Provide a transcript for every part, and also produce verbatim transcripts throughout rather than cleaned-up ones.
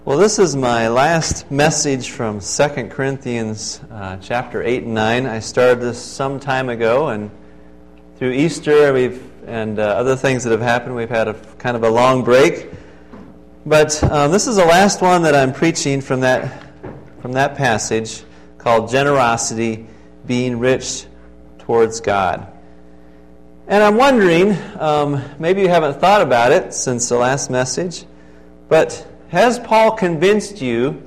Well, this is my last message from Second Corinthians uh, chapter eight and nine. I started this some time ago, and through Easter we've and uh, other things that have happened, we've had a kind of a long break. But um, this is the last one that I'm preaching from that from that passage called Generosity, Being Rich Towards God. And I'm wondering, um, maybe you haven't thought about it since the last message, but has Paul convinced you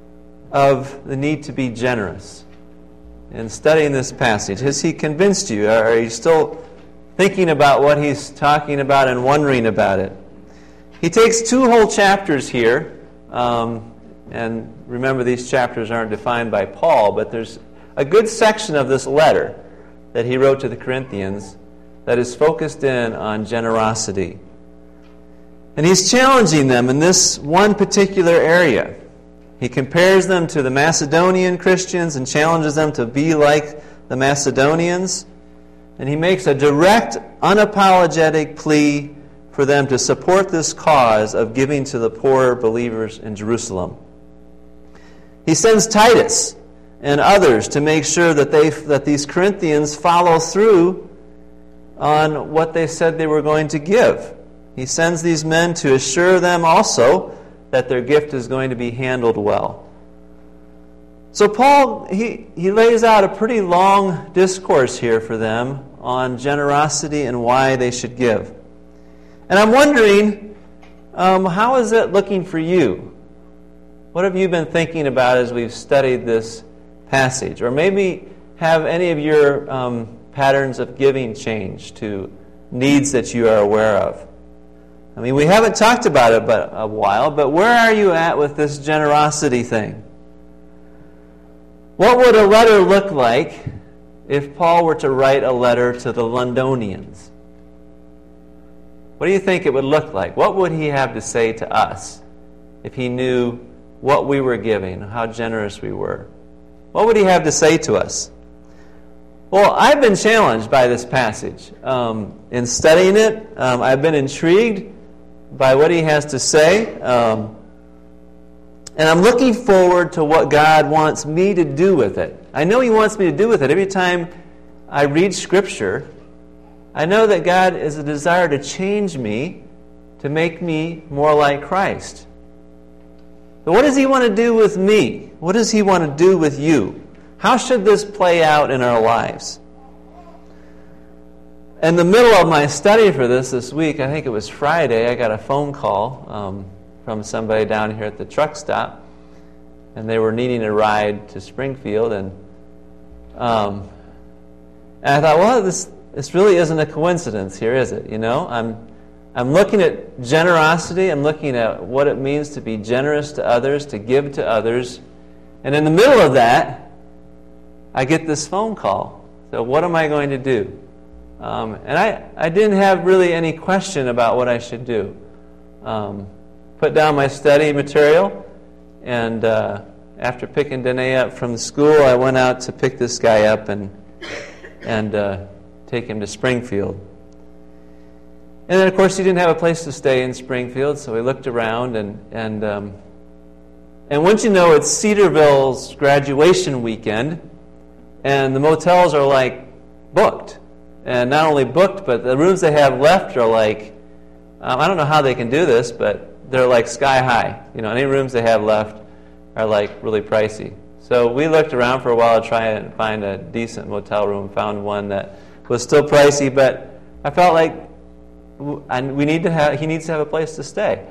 of the need to be generous? In studying this passage, has he convinced you? Are you still thinking about what he's talking about and wondering about it? He takes two whole chapters here, um, and remember these chapters aren't defined by Paul, but there's a good section of this letter that he wrote to the Corinthians that is focused in on generosity. And he's challenging them in this one particular area. He compares them to the Macedonian Christians and challenges them to be like the Macedonians. And he makes a direct, unapologetic plea for them to support this cause of giving to the poor believers in Jerusalem. He sends Titus and others to make sure that they that these Corinthians follow through on what they said they were going to give. He sends these men to assure them also that their gift is going to be handled well. So Paul, he, he lays out a pretty long discourse here for them on generosity and why they should give. And I'm wondering, um, how is it looking for you? What have you been thinking about as we've studied this passage? Or maybe have any of your um, patterns of giving changed to needs that you are aware of? I mean, we haven't talked about it but a while, but where are you at with this generosity thing? What would a letter look like if Paul were to write a letter to the Londonians? What do you think it would look like? What would he have to say to us if he knew what we were giving, how generous we were? What would he have to say to us? Well, I've been challenged by this passage. Um, in studying it, um, I've been intrigued by what he has to say. Um, and I'm looking forward to what God wants me to do with it. I know he wants me to do with it. Every time I read Scripture, I know that God is a desire to change me, to make me more like Christ. So what does he want to do with me? What does he want to do with you? How should this play out in our lives? In the middle of my study for this this week, I think it was Friday, I got a phone call um, from somebody down here at the truck stop, and they were needing a ride to Springfield, and um, and I thought, well, this this really isn't a coincidence here, is it? You know, I'm I'm looking at generosity, I'm looking at what it means to be generous to others, to give to others, and in the middle of that, I get this phone call. So what am I going to do? Um, and I, I didn't have really any question about what I should do. Um, put down my study material, and uh, after picking Danae up from the school, I went out to pick this guy up and and uh, take him to Springfield. And then, of course, he didn't have a place to stay in Springfield, so we looked around, and and um, and once you know, it's Cedarville's graduation weekend, and the motels are like booked. And not only booked, but the rooms they have left are like, um, I don't know how they can do this, but they're like sky high. You know, any rooms they have left are like really pricey. So we looked around for a while to try and find a decent motel room, found one that was still pricey, but I felt like we need to have, he needs to have a place to stay.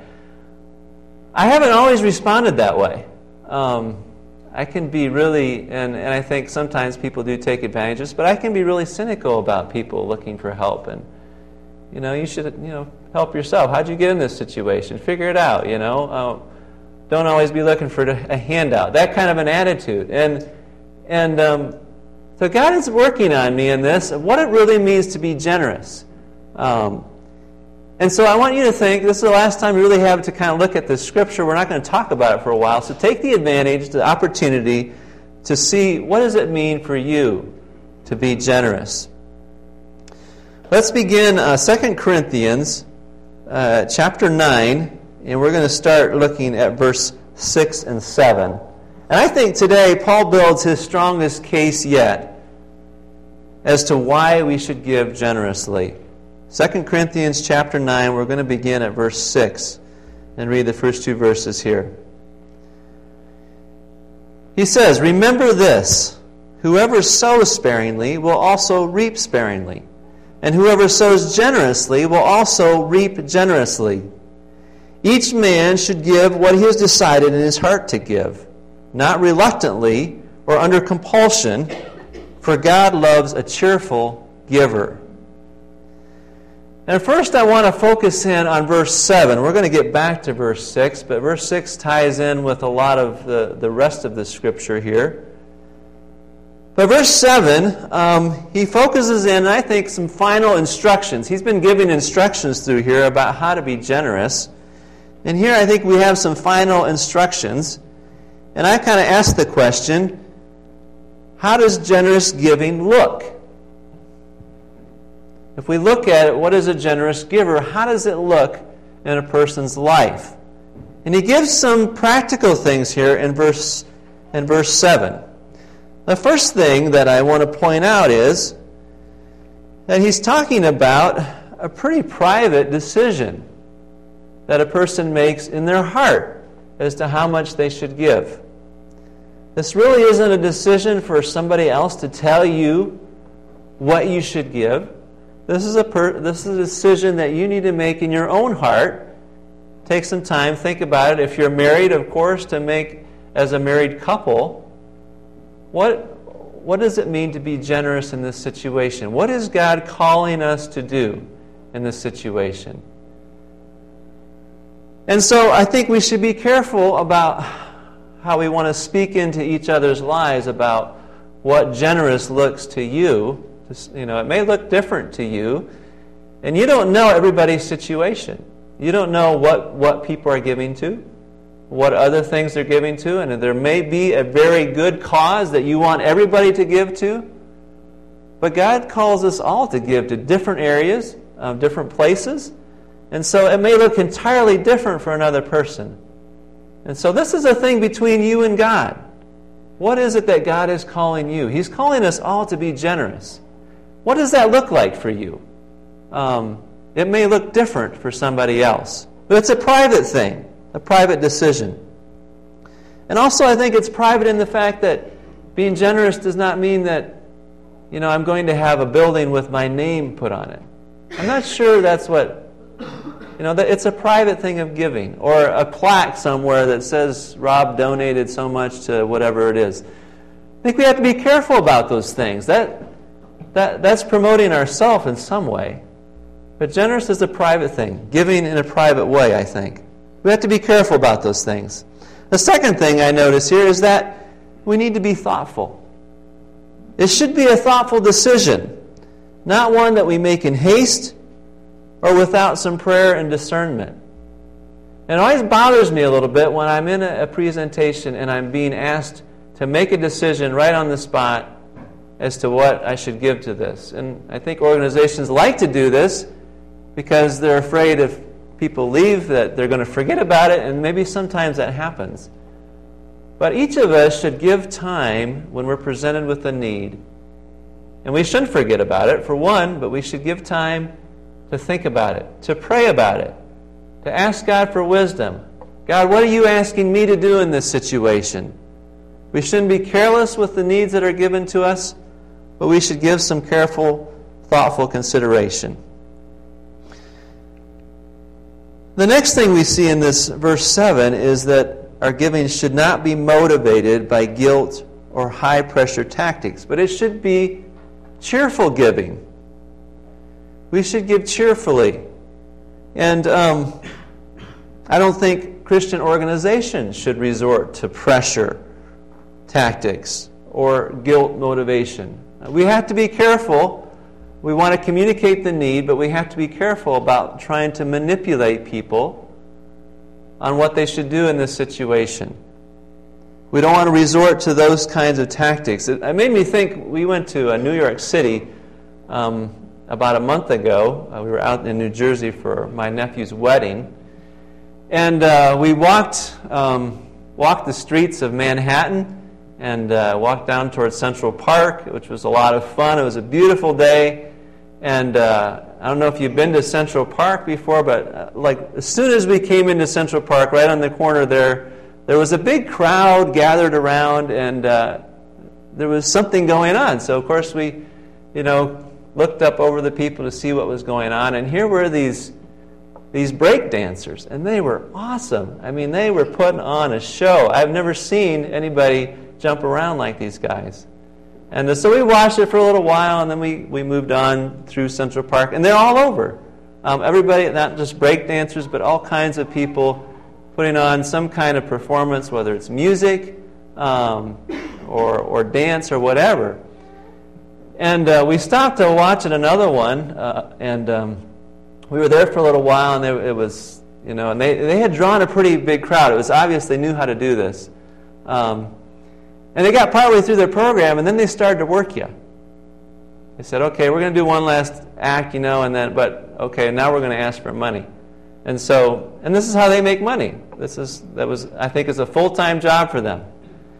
I haven't always responded that way. Um, I can be really, and, and I think sometimes people do take advantages, but I can be really cynical about people looking for help. And, you know, you should, you know, help yourself. How'd you get in this situation? Figure it out, you know. Uh, don't always be looking for a handout. That kind of an attitude. And, and um, so God is working on me in this, what it really means to be generous. Um, And so I want you to think, this is the last time we really have to kind of look at this scripture. We're not going to talk about it for a while. So take the advantage, the opportunity to see what does it mean for you to be generous. Let's begin uh, Second Corinthians uh, chapter nine, and we're going to start looking at verse six and seven. And I think today Paul builds his strongest case yet as to why we should give generously. Second Corinthians chapter nine, we're going to begin at verse six and read the first two verses here. He says, "Remember this, whoever sows sparingly will also reap sparingly, and whoever sows generously will also reap generously. Each man should give what he has decided in his heart to give, not reluctantly or under compulsion, for God loves a cheerful giver." And first I want to focus in on verse seven. We're going to get back to verse six, but verse six ties in with a lot of the, the rest of the scripture here. But verse seven, um, he focuses in, I think, some final instructions. He's been giving instructions through here about how to be generous. And here I think we have some final instructions. And I kind of asked the question, how does generous giving look? If we look at it, what is a generous giver? How does it look in a person's life? And he gives some practical things here in verse, in verse seven. The first thing that I want to point out is that he's talking about a pretty private decision that a person makes in their heart as to how much they should give. This really isn't a decision for somebody else to tell you what you should give. This is a per, this is a decision that you need to make in your own heart. Take some time, think about it. If you're married, of course, to make as a married couple, what what does it mean to be generous in this situation? What is God calling us to do in this situation? And so I think we should be careful about how we want to speak into each other's lives about what generous looks to you. You know, it may look different to you, and you don't know everybody's situation. You don't know what, what people are giving to, what other things they're giving to, and there may be a very good cause that you want everybody to give to, but God calls us all to give to different areas, um, different places, and so it may look entirely different for another person. And so this is a thing between you and God. What is it that God is calling you? He's calling us all to be generous. What does that look like for you? Um, it may look different for somebody else. But it's a private thing, a private decision. And also I think it's private in the fact that being generous does not mean that, you know, I'm going to have a building with my name put on it. I'm not sure that's what, you know, that it's a private thing of giving. Or a plaque somewhere that says Rob donated so much to whatever it is. I think we have to be careful about those things. That That, that's promoting ourselves in some way. But generous is a private thing. Giving in a private way, I think. We have to be careful about those things. The second thing I notice here is that we need to be thoughtful. It should be a thoughtful decision, not one that we make in haste or without some prayer and discernment. And it always bothers me a little bit when I'm in a, a presentation and I'm being asked to make a decision right on the spot as to what I should give to this. And I think organizations like to do this because they're afraid if people leave that they're going to forget about it, and maybe sometimes that happens. But each of us should give time when we're presented with a need. And we shouldn't forget about it, for one, but we should give time to think about it, to pray about it, to ask God for wisdom. God, what are you asking me to do in this situation? We shouldn't be careless with the needs that are given to us, but we should give some careful, thoughtful consideration. The next thing we see in this verse seven is that our giving should not be motivated by guilt or high-pressure tactics, but it should be cheerful giving. We should give cheerfully. And um, I don't think Christian organizations should resort to pressure tactics or guilt motivation. We have to be careful. We want to communicate the need, but we have to be careful about trying to manipulate people on what they should do in this situation. We don't want to resort to those kinds of tactics. It, it made me think, we went to uh, New York City um, about a month ago. Uh, we were out in New Jersey for my nephew's wedding. And uh, we walked um, walked the streets of Manhattan and uh, walked down towards Central Park, which was a lot of fun. It was a beautiful day. And uh, I don't know if you've been to Central Park before, but uh, like as soon as we came into Central Park, right on the corner there, there was a big crowd gathered around, and uh, there was something going on. So, of course, we, you know, looked up over the people to see what was going on. And here were these these break dancers, and they were awesome. I mean, they were putting on a show. I've never seen anybody jump around like these guys. And uh, so we watched it for a little while, and then we, we moved on through Central Park. And they're all over. Um, everybody, not just break dancers, but all kinds of people putting on some kind of performance, whether it's music um, or, or dance or whatever. And uh, we stopped to watch another one, uh, and um, we were there for a little while, and they, it was, you know, and they, they had drawn a pretty big crowd. It was obvious they knew how to do this. Um, and they got partway through their program, and then they started to work you. They said, okay, we're going to do one last act, you know, and then, but, okay, now we're going to ask for money. And so, and this is how they make money. This is, that was, I think, is a full-time job for them.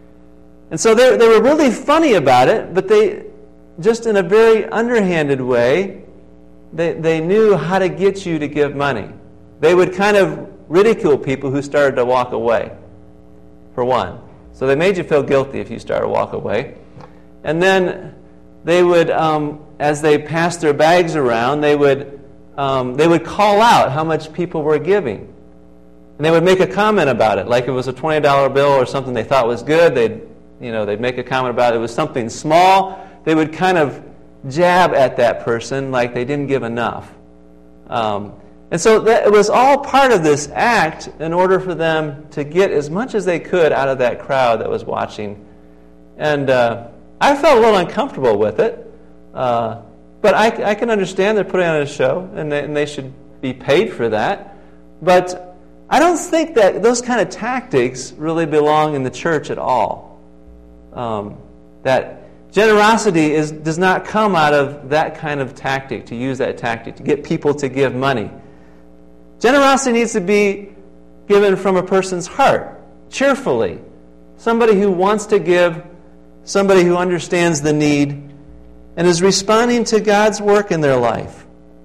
And so they, they were really funny about it, but they, just in a very underhanded way, They they knew how to get you to give money. They would kind of ridicule people who started to walk away, for one. So they made you feel guilty if you started to walk away. And then they would, um, as they passed their bags around, they would um, they would call out how much people were giving. And they would make a comment about it, like it was a twenty dollar bill or something they thought was good. They'd, you know, they'd make a comment about it. It was something small. They would kind of jab at that person like they didn't give enough. Um, and so that, it was all part of this act in order for them to get as much as they could out of that crowd that was watching. And uh, I felt a little uncomfortable with it. Uh, but I, I can understand they're putting on a show, and they, and they should be paid for that. But I don't think that those kind of tactics really belong in the church at all. Um, that Generosity is, does not come out of that kind of tactic, to use that tactic, to get people to give money. Generosity needs to be given from a person's heart, cheerfully. Somebody who wants to give, somebody who understands the need, and is responding to God's work in their life.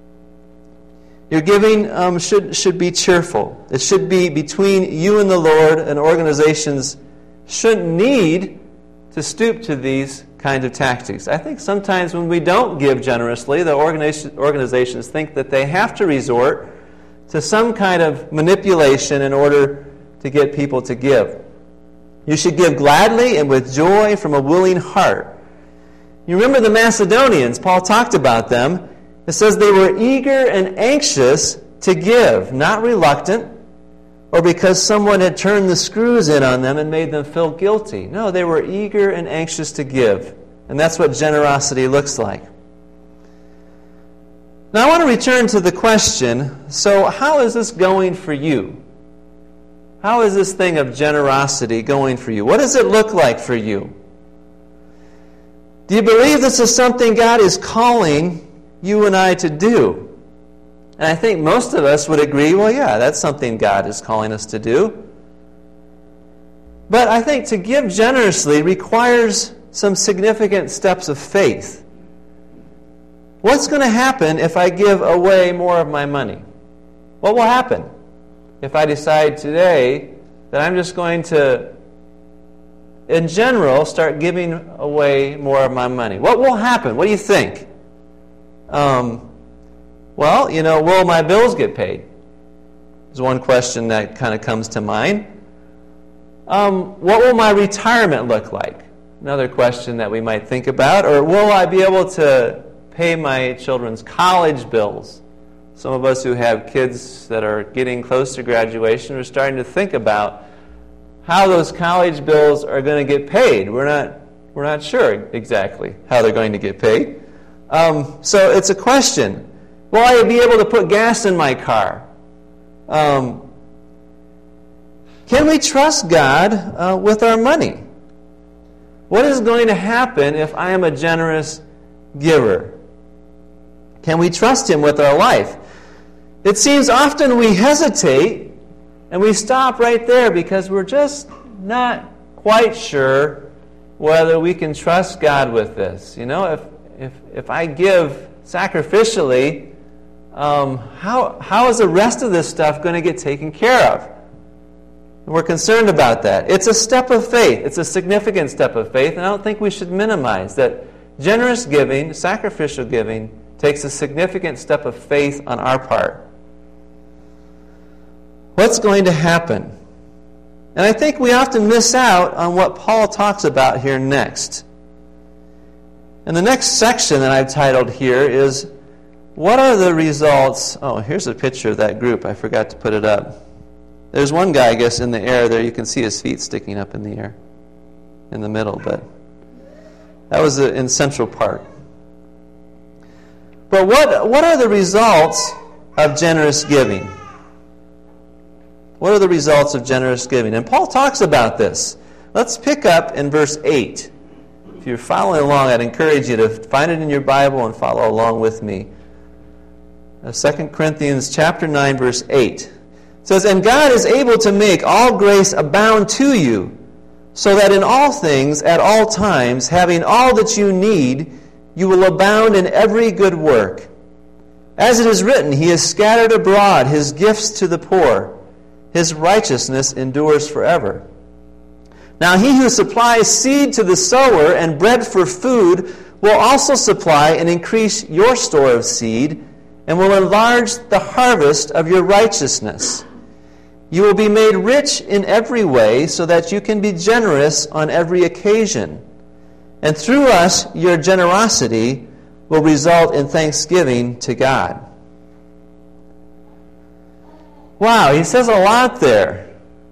Your giving um, should, should be cheerful. It should be between you and the Lord, and organizations shouldn't need to stoop to these kinds of tactics. I think sometimes when we don't give generously, the organization, organizations think that they have to resort to some kind of manipulation in order to get people to give. You should give gladly and with joy from a willing heart. You remember the Macedonians, Paul talked about them. It says they were eager and anxious to give, not reluctant, or because someone had turned the screws in on them and made them feel guilty. No, they were eager and anxious to give. And that's what generosity looks like. Now I want to return to the question, so how is this going for you? How is this thing of generosity going for you? What does it look like for you? Do you believe this is something God is calling you and I to do? And I think most of us would agree, well, yeah, that's something God is calling us to do. But I think to give generously requires some significant steps of faith. What's going to happen if I give away more of my money? What will happen if I decide today that I'm just going to, in general, start giving away more of my money? What will happen? What do you think? Um... Well, you know, will my bills get paid? Is one question that kind of comes to mind. Um, what will my retirement look like? Another question that we might think about. Or will I be able to pay my children's college bills? Some of us who have kids that are getting close to graduation are starting to think about how those college bills are going to get paid. We're not, we're not sure exactly how they're going to get paid. Um, so it's a question. Will I be able to put gas in my car? Um, can we trust God uh, with our money? What is going to happen if I am a generous giver? Can we trust Him with our life? It seems often we hesitate and we stop right there because we're just not quite sure whether we can trust God with this. You know, if if if I give sacrificially, um, how how is the rest of this stuff going to get taken care of? And we're concerned about that. It's a step of faith. It's a significant step of faith, and I don't think we should minimize that. Generous giving, sacrificial giving, takes a significant step of faith on our part. What's going to happen? And I think we often miss out on what Paul talks about here next. And the next section that I've titled here is, what are the results? Oh, here's a picture of that group. I forgot to put it up. There's one guy, I guess, in the air there. You can see his feet sticking up in the air in the middle, but that was in Central Park. But what, what are the results of generous giving? What are the results of generous giving? And Paul talks about this. Let's pick up in verse eight. If you're following along, I'd encourage you to find it in your Bible and follow along with me. Second Corinthians chapter nine, verse eight. It says, "And God is able to make all grace abound to you, so that in all things, at all times, having all that you need, you will abound in every good work. As it is written, He has scattered abroad His gifts to the poor. His righteousness endures forever. Now He who supplies seed to the sower and bread for food will also supply and increase your store of seed, and will enlarge the harvest of your righteousness. You will be made rich in every way, so that you can be generous on every occasion. And through us, your generosity will result in thanksgiving to God." Wow, he says a lot there.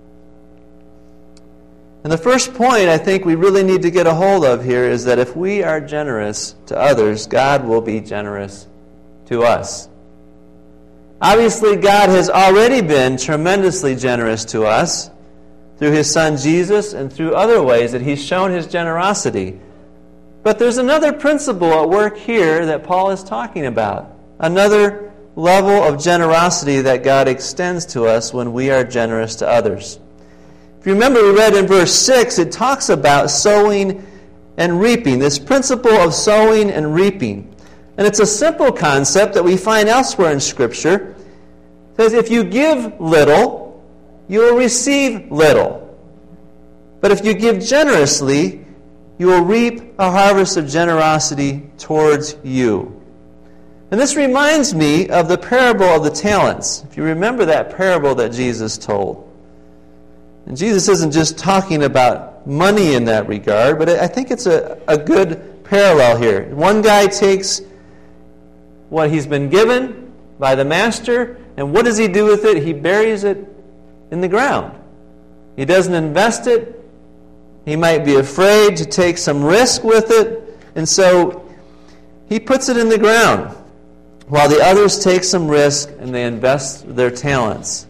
And the first point I think we really need to get a hold of here is that if we are generous to others, God will be generous to us. Obviously, God has already been tremendously generous to us through His Son Jesus and through other ways that He's shown His generosity. But there's another principle at work here that Paul is talking about. Another level of generosity that God extends to us when we are generous to others. If you remember, we read in verse six, it talks about sowing and reaping, this principle of sowing and reaping. And it's a simple concept that we find elsewhere in Scripture. It says, if you give little, you will receive little. But if you give generously, you will reap a harvest of generosity towards you. And this reminds me of the parable of the talents. If you remember that parable that Jesus told. And Jesus isn't just talking about money in that regard, but I think it's a, a good parallel here. One guy takes what he's been given by the master, and what does he do with it? He buries it in the ground. He doesn't invest it. He might be afraid to take some risk with it, and so he puts it in the ground, while the others take some risk and they invest their talents.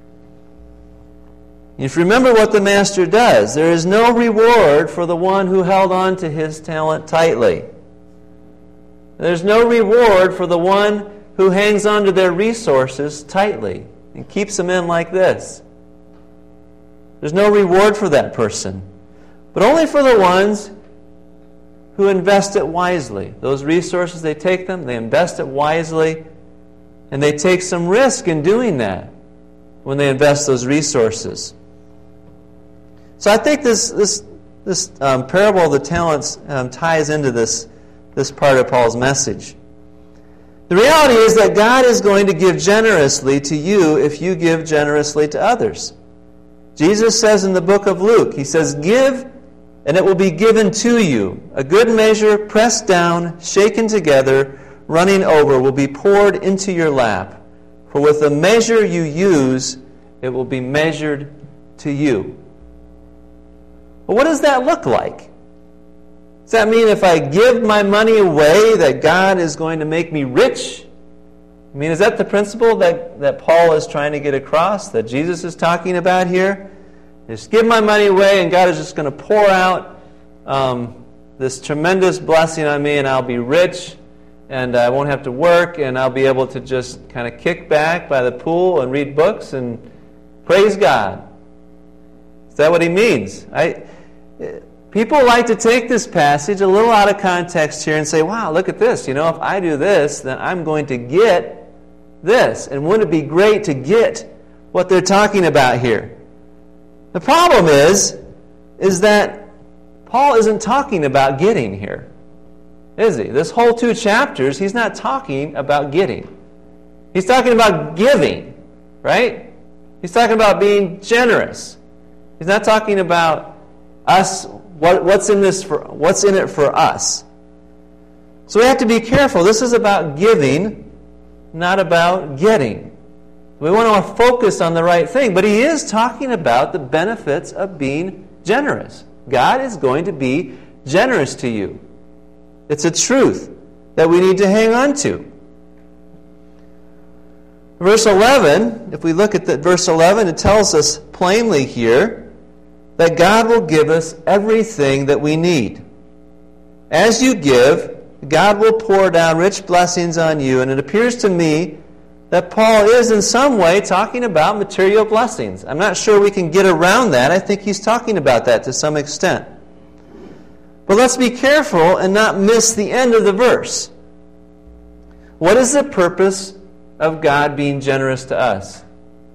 If you remember what the master does, there is no reward for the one who held on to his talent tightly. There's no reward for the one who hangs on to their resources tightly and keeps them in like this. There's no reward for that person, but only for the ones who invest it wisely. Those resources, they take them, they invest it wisely, and they take some risk in doing that when they invest those resources. So I think this this this um, parable of the talents um, ties into this this part of Paul's message. The reality is that God is going to give generously to you if you give generously to others. Jesus says in the book of Luke, He says, "Give, and it will be given to you. A good measure, pressed down, shaken together, running over, will be poured into your lap. For with the measure you use, it will be measured to you." But what does that look like? Does that mean if I give my money away that God is going to make me rich? I mean, is that the principle that, that Paul is trying to get across, that Jesus is talking about here? Just give my money away and God is just going to pour out um, this tremendous blessing on me and I'll be rich and I won't have to work and I'll be able to just kind of kick back by the pool and read books and praise God. Is that what he means? I, people like to take this passage a little out of context here and say, wow, look at this. You know, if I do this, then I'm going to get this. And wouldn't it be great to get what they're talking about here? The problem is, is that Paul isn't talking about getting here, is he? This whole two chapters, he's not talking about getting. He's talking about giving, right? He's talking about being generous. He's not talking about us, what, what's in this for, what's in it for us. So we have to be careful. This is about giving, not about getting. We want to focus on the right thing, but he is talking about the benefits of being generous. God is going to be generous to you. It's a truth that we need to hang on to. Verse eleven, if we look at the, verse eleven, it tells us plainly here that God will give us everything that we need. As you give, God will pour down rich blessings on you, and it appears to me that Paul is in some way talking about material blessings. I'm not sure we can get around that. I think he's talking about that to some extent. But let's be careful and not miss the end of the verse. What is the purpose of God being generous to us?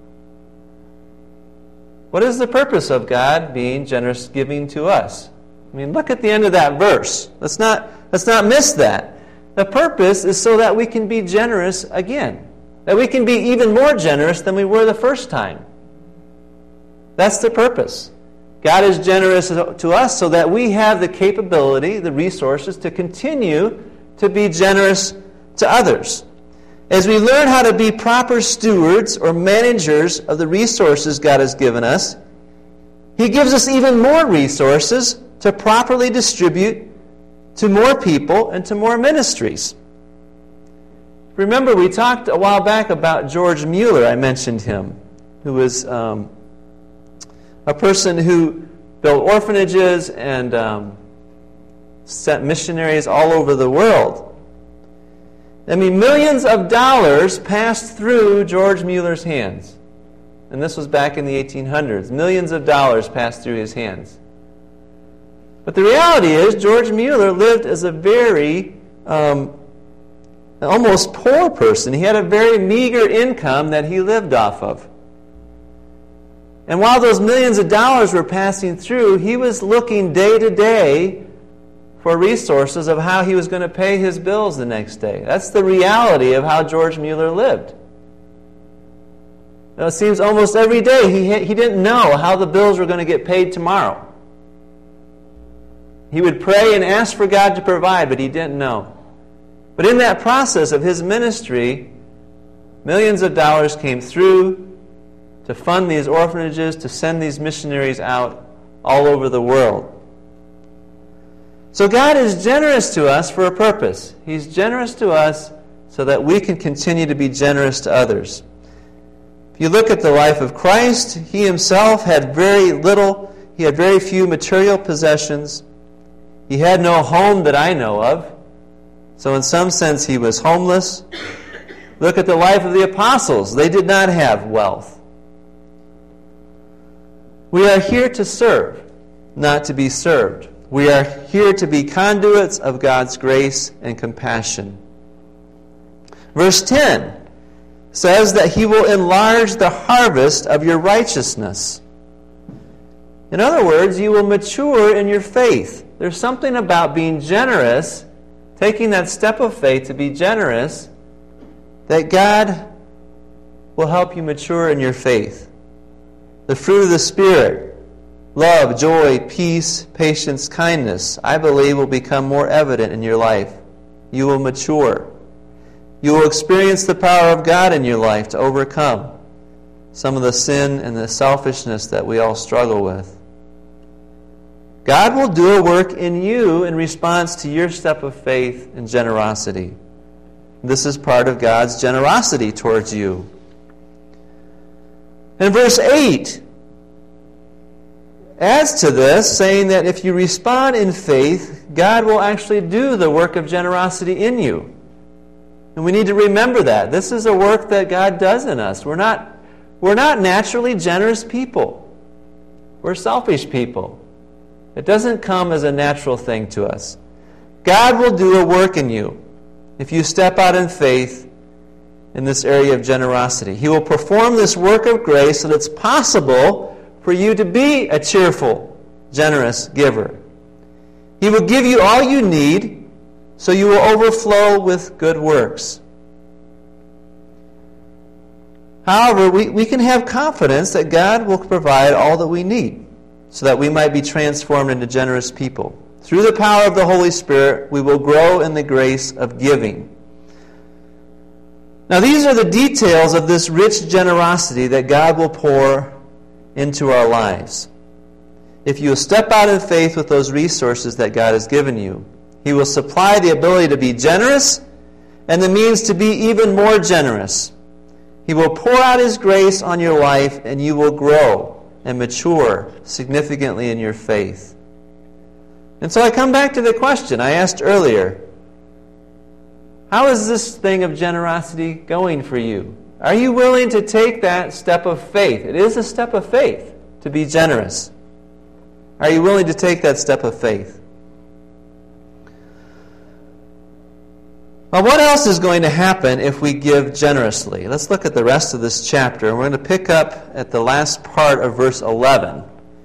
What is the purpose of God being generous, giving to us? I mean, look at the end of that verse. Let's not, let's not miss that. The purpose is so that we can be generous again. That we can be even more generous than we were the first time. That's the purpose. God is generous to us so that we have the capability, the resources to continue to be generous to others. As we learn how to be proper stewards or managers of the resources God has given us, He gives us even more resources to properly distribute to more people and to more ministries. Remember, we talked a while back about George Mueller. I mentioned him, who was um, a person who built orphanages and um, sent missionaries all over the world. I mean, millions of dollars passed through George Mueller's hands. And this was back in the eighteen hundreds. Millions of dollars passed through his hands. But the reality is, George Mueller lived as a very... Um, An almost poor person. He had a very meager income that he lived off of. And while those millions of dollars were passing through, he was looking day to day for resources of how he was going to pay his bills the next day. That's the reality of how George Mueller lived. Now, it seems almost every day he, he didn't know how the bills were going to get paid tomorrow. He would pray and ask for God to provide, but he didn't know. But in that process of his ministry, millions of dollars came through to fund these orphanages, to send these missionaries out all over the world. So God is generous to us for a purpose. He's generous to us so that we can continue to be generous to others. If you look at the life of Christ, He Himself had very little, He had very few material possessions. He had no home that I know of. So in some sense, He was homeless. Look at the life of the apostles. They did not have wealth. We are here to serve, not to be served. We are here to be conduits of God's grace and compassion. Verse ten says that He will enlarge the harvest of your righteousness. In other words, you will mature in your faith. There's something about being generous, taking that step of faith to be generous, that God will help you mature in your faith. The fruit of the Spirit, love, joy, peace, patience, kindness, I believe will become more evident in your life. You will mature. You will experience the power of God in your life to overcome some of the sin and the selfishness that we all struggle with. God will do a work in you in response to your step of faith and generosity. This is part of God's generosity towards you. And verse eight adds to this, saying that if you respond in faith, God will actually do the work of generosity in you. And we need to remember that. This is a work that God does in us. We're not, we're not naturally generous people. We're selfish people. It doesn't come as a natural thing to us. God will do a work in you if you step out in faith in this area of generosity. He will perform this work of grace so that it's possible for you to be a cheerful, generous giver. He will give you all you need so you will overflow with good works. However, we, we can have confidence that God will provide all that we need so that we might be transformed into generous people. Through the power of the Holy Spirit, we will grow in the grace of giving. Now, these are the details of this rich generosity that God will pour into our lives. If you will step out in faith with those resources that God has given you, He will supply the ability to be generous and the means to be even more generous. He will pour out His grace on your life, and you will grow and mature significantly in your faith. And so I come back to the question I asked earlier. How is this thing of generosity going for you? Are you willing to take that step of faith? It is a step of faith to be generous. Are you willing to take that step of faith? Well, what else is going to happen if we give generously? Let's look at the rest of this chapter. We're going to pick up at the last part of verse eleven.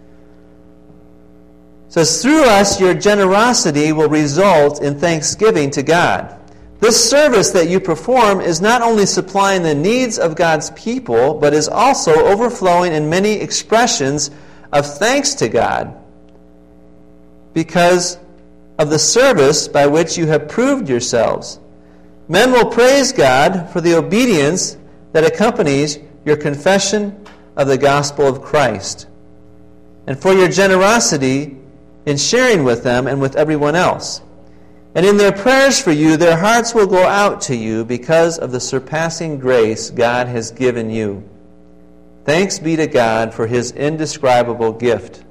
It says, "Through us your generosity will result in thanksgiving to God." This service that you perform is not only supplying the needs of God's people, but is also overflowing in many expressions of thanks to God because of the service by which you have proved yourselves. Men will praise God for the obedience that accompanies your confession of the gospel of Christ, and for your generosity in sharing with them and with everyone else. And in their prayers for you, their hearts will go out to you because of the surpassing grace God has given you. Thanks be to God for His indescribable gift.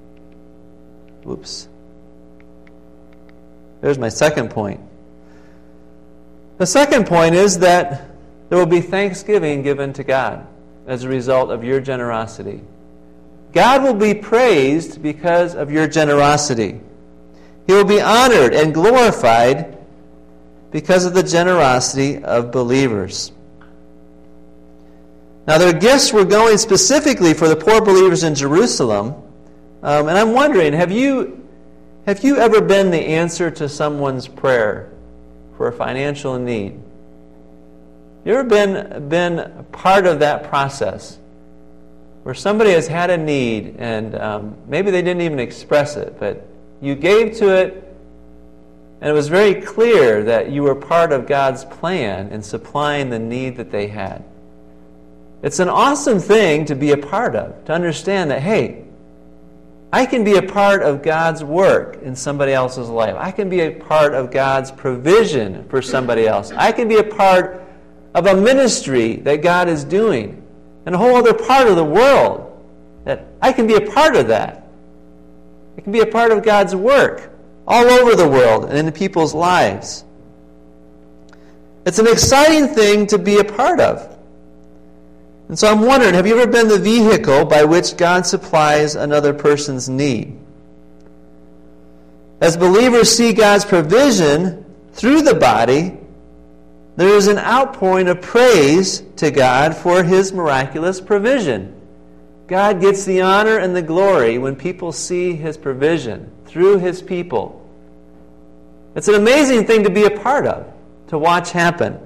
Oops. There's my second point. The second point is that there will be thanksgiving given to God as a result of your generosity. God will be praised because of your generosity. He will be honored and glorified because of the generosity of believers. Now, their gifts were going specifically for the poor believers in Jerusalem. Um, and I'm wondering, have you, have you ever been the answer to someone's prayer for a financial need? You ever been, been part of that process where somebody has had a need and um, maybe they didn't even express it, but you gave to it, and it was very clear that you were part of God's plan in supplying the need that they had. It's an awesome thing to be a part of, to understand that, hey, I can be a part of God's work in somebody else's life. I can be a part of God's provision for somebody else. I can be a part of a ministry that God is doing in a whole other part of the world. That I can be a part of that. It can be a part of God's work all over the world and in people's lives. It's an exciting thing to be a part of. And so I'm wondering, have you ever been the vehicle by which God supplies another person's need? As believers see God's provision through the body, there is an outpouring of praise to God for His miraculous provision. God gets the honor and the glory when people see His provision through His people. It's an amazing thing to be a part of, to watch happen.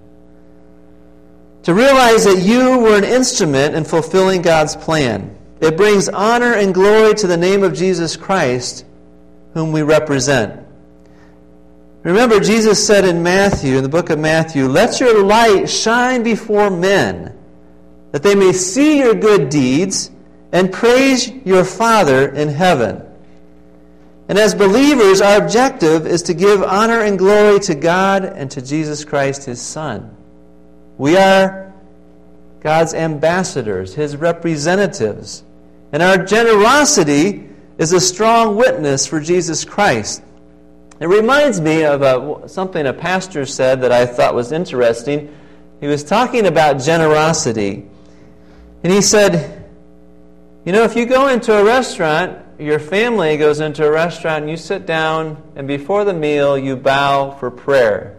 To realize that you were an instrument in fulfilling God's plan. It brings honor and glory to the name of Jesus Christ, whom we represent. Remember, Jesus said in Matthew, in the book of Matthew, "Let your light shine before men, that they may see your good deeds and praise your Father in heaven." And as believers, our objective is to give honor and glory to God and to Jesus Christ, His Son. We are God's ambassadors, His representatives. And our generosity is a strong witness for Jesus Christ. It reminds me of a, something a pastor said that I thought was interesting. He was talking about generosity. And he said, You know, if you go into a restaurant, your family goes into a restaurant and you sit down and before the meal you bow for prayer.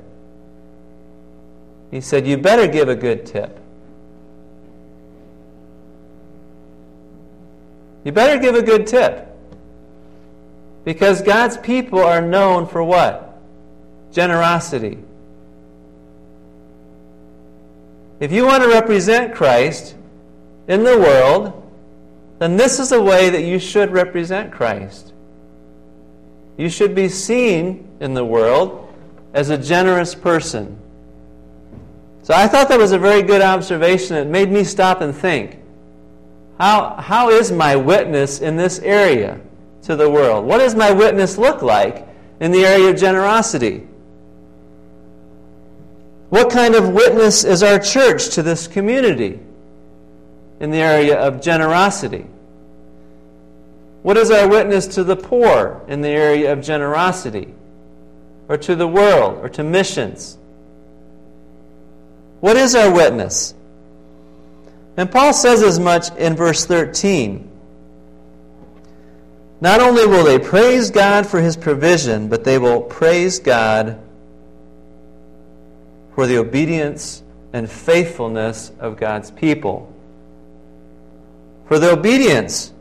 He said, you better give a good tip. You better give a good tip. Because God's people are known for what? Generosity. If you want to represent Christ in the world, then this is a way that you should represent Christ. You should be seen in the world as a generous person. So I thought that was a very good observation. It made me stop and think, how, how is my witness in this area to the world? What does my witness look like in the area of generosity? What kind of witness is our church to this community in the area of generosity? What is our witness to the poor in the area of generosity? Or to the world, or to missions? What is our witness? And Paul says as much in verse thirteen. Not only will they praise God for His provision, but they will praise God for the obedience and faithfulness of God's people. For the obedience.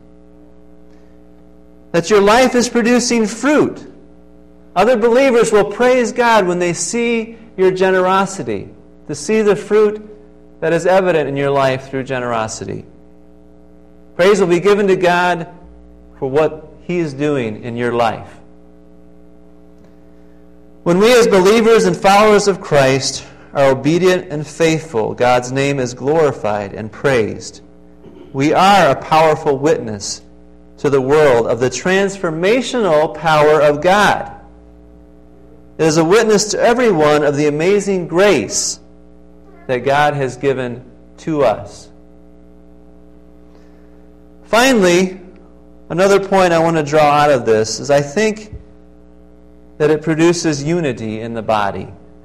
That your life is producing fruit. Other believers will praise God when they see your generosity, to see the fruit that is evident in your life through generosity. Praise will be given to God for what He is doing in your life. When we as believers and followers of Christ are obedient and faithful, God's name is glorified and praised. We are a powerful witness to the world of the transformational power of God. It is a witness to everyone of the amazing grace that God has given to us. Finally, another point I want to draw out of this is I think that it produces unity in the body.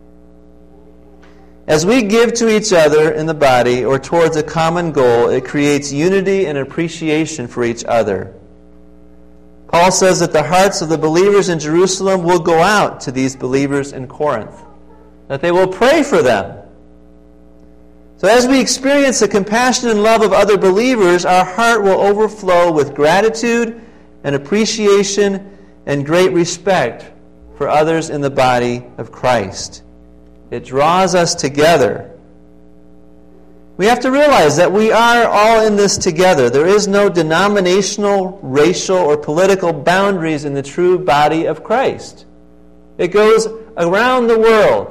As we give to each other in the body or towards a common goal, it creates unity and appreciation for each other. Paul says that the hearts of the believers in Jerusalem will go out to these believers in Corinth, that they will pray for them. So as we experience the compassion and love of other believers, our heart will overflow with gratitude and appreciation and great respect for others in the body of Christ. It draws us together. We have to realize that we are all in this together. There is no denominational, racial, or political boundaries in the true body of Christ. It goes around the world.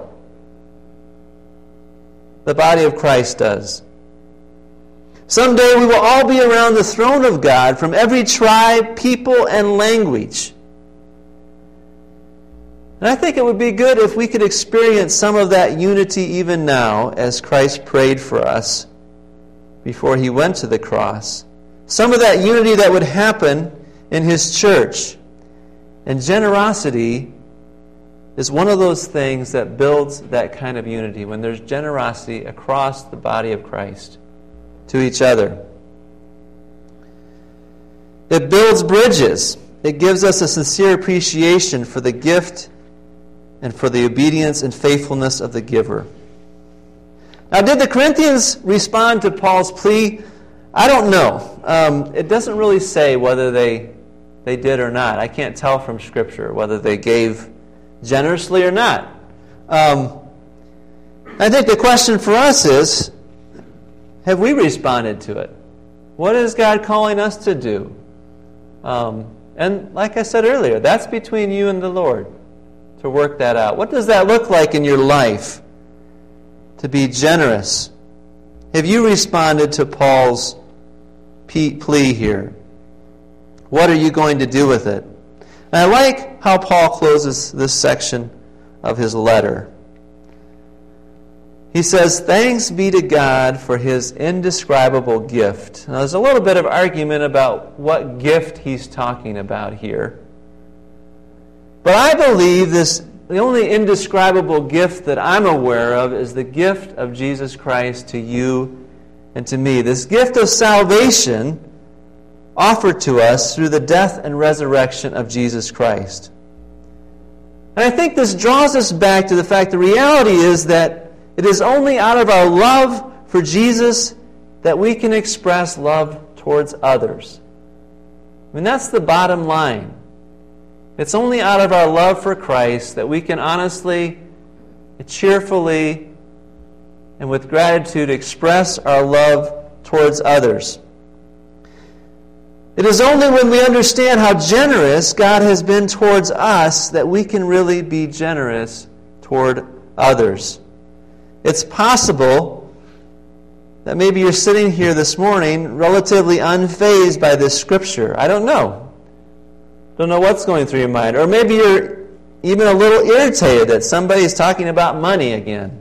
The body of Christ does. Someday we will all be around the throne of God from every tribe, people, and language. And I think it would be good if we could experience some of that unity even now as Christ prayed for us before He went to the cross. Some of that unity that would happen in His church. And generosity is one of those things that builds that kind of unity, when there's generosity across the body of Christ to each other. It builds bridges. It gives us a sincere appreciation for the gift and for the obedience and faithfulness of the giver. Now, did the Corinthians respond to Paul's plea? I don't know. Um, it doesn't really say whether they they did or not. I can't tell from Scripture whether they gave generously or not. Um, I think the question for us is, have we responded to it? What is God calling us to do? Um, and like I said earlier, that's between you and the Lord to work that out. What does that look like in your life to be generous? Have you responded to Paul's plea here? What are you going to do with it? And I like how Paul closes this section of his letter. He says, "Thanks be to God for His indescribable gift." Now, there's a little bit of argument about what gift he's talking about here. But I believe this, the only indescribable gift that I'm aware of is the gift of Jesus Christ to you and to me. This gift of salvation offered to us through the death and resurrection of Jesus Christ. And I think this draws us back to the fact the reality is that it is only out of our love for Jesus that we can express love towards others. I mean, that's the bottom line. It's only out of our love for Christ that we can honestly, cheerfully, and with gratitude express our love towards others. It is only when we understand how generous God has been towards us that we can really be generous toward others. It's possible that maybe you're sitting here this morning relatively unfazed by this scripture. I don't know. Don't know what's going through your mind. Or maybe you're even a little irritated that somebody's talking about money again.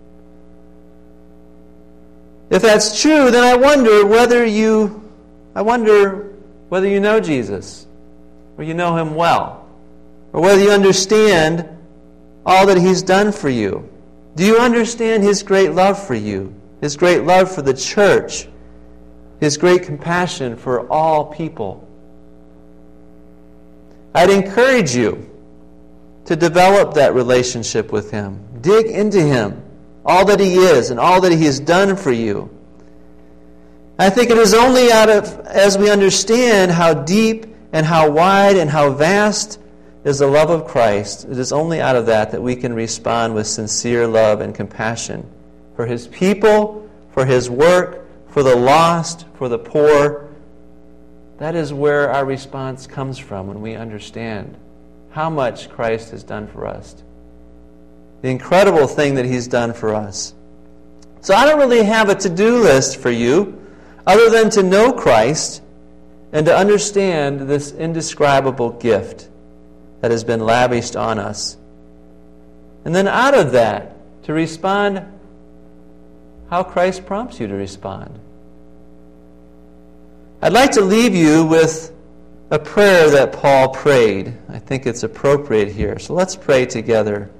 If that's true, then I wonder whether you I wonder whether you know Jesus, or you know Him well, or whether you understand all that He's done for you. Do you understand His great love for you, His great love for the church, His great compassion for all people? I'd encourage you to develop that relationship with Him. Dig into Him, all that He is and all that He has done for you. I think it is only out of, as we understand how deep and how wide and how vast is the love of Christ, it is only out of that that we can respond with sincere love and compassion for His people, for His work, for the lost, for the poor. That is where our response comes from when we understand how much Christ has done for us. The incredible thing that He's done for us. So I don't really have a to-do list for you other than to know Christ and to understand this indescribable gift that has been lavished on us. And then out of that, to respond how Christ prompts you to respond. I'd like to leave you with a prayer that Paul prayed. I think it's appropriate here. So let's pray together.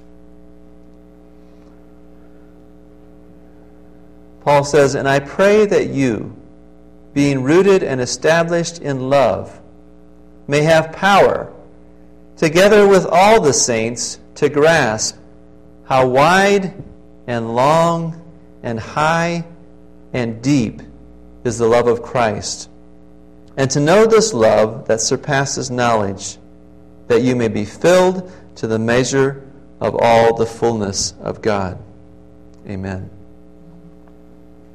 Paul says, "And I pray that you, being rooted and established in love, may have power, together with all the saints, to grasp how wide and long and high and deep is the love of Christ, and to know this love that surpasses knowledge, that you may be filled to the measure of all the fullness of God." Amen.